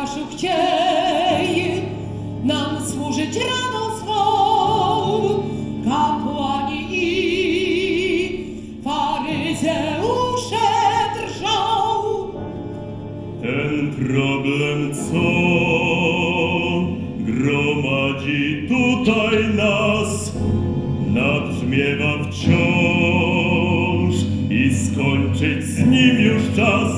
Kajfaszu chciej nam służyć radą swą, kapłani i faryzeusze drżą. Ten problem, co gromadzi tutaj nas, nabrzmiewa wciąż i skończyć z nim już czas.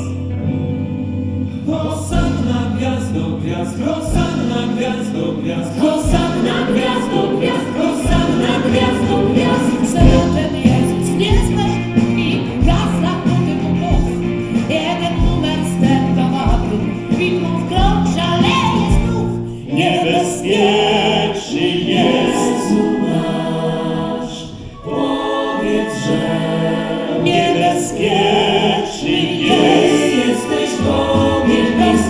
Hosanna gwiazdo gwiazd, hosanna gwiazdo gwiazd, Hosanna gwiazdo gwiazd, hosanna gwiazdo gwiazd. Ten Jezus nie zna i gazda poty mu mów. Jeden numer stertowaty i tu w krok szaleje znów. Niebezpieczny Jezu nasz, powiedz, że niebezpieczny jesteś Bogiem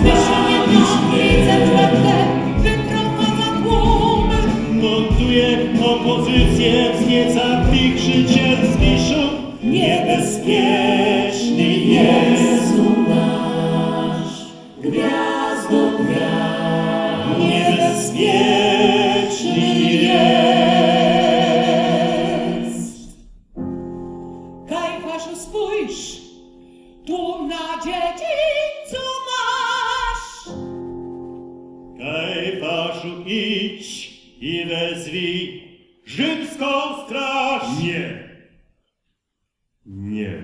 montuje opozycję, wznieca krzycielski szum. Niebezpieczny Jezu nasz, gwiazdo gwiazd, niebezpieczny jest. Kajfaszu, spójrz, tu na dziedzińcu masz. Kajfaszu, idź i wezwij rzymską straż. Nie.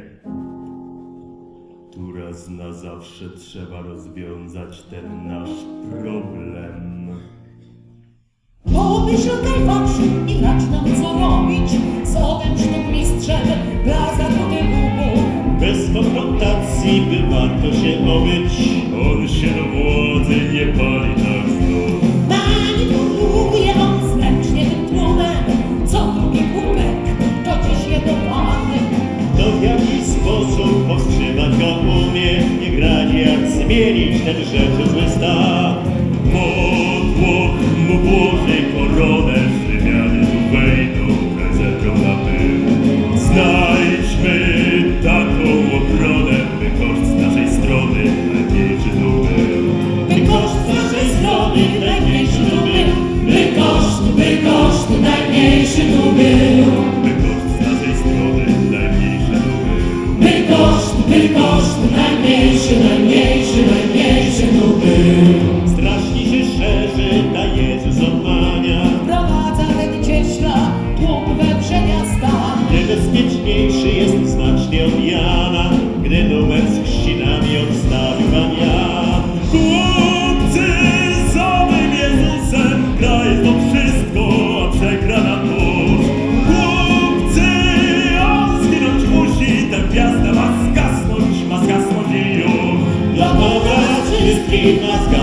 Tu raz na zawsze trzeba rozwiązać ten nasz problem. Pomyśl, Kajfaszu, i racz nam co robić z owym sztukmistrzem dla zatuty Bóg. Bez konfrontacji by warto się obyć. On się do władzy nie pali tak znów. Manipuluje on zręcznie tym tłumem, co drugi głupek, to dziś jego pany. To w jaki sposób powstrzymać go umie, nie grać jak zmienić ten rzeczy zły stan. Motłoch mu włoży koronę, Rzymianie tu wejdą, prezentem na pył. Znajdźmy taką obronę, by koszt z naszej strony najmniejszy tu był. By koszt z naszej strony najmniejszy tu był. by koszt najmniejszy tu był. By koszt z naszej strony najmniejszy tu był. By koszt najmniejszy tu był. Strasznie się szerzy, ta Jezus obmania. Prowadza ten cieśla, tłum weprzenia stan. Niebezpieczniejszy jest znacznie od Jana, gdy numer z chrzcinami odstawił Pan Jan. Chłopcy, z owym Jezusem gra jest to wszystko, a przegra na nóż. Chłopcy, on zginąć musi, ta gwiazda ma zgasnąć i już. Dla Boga wszystkich ma zgasnąć.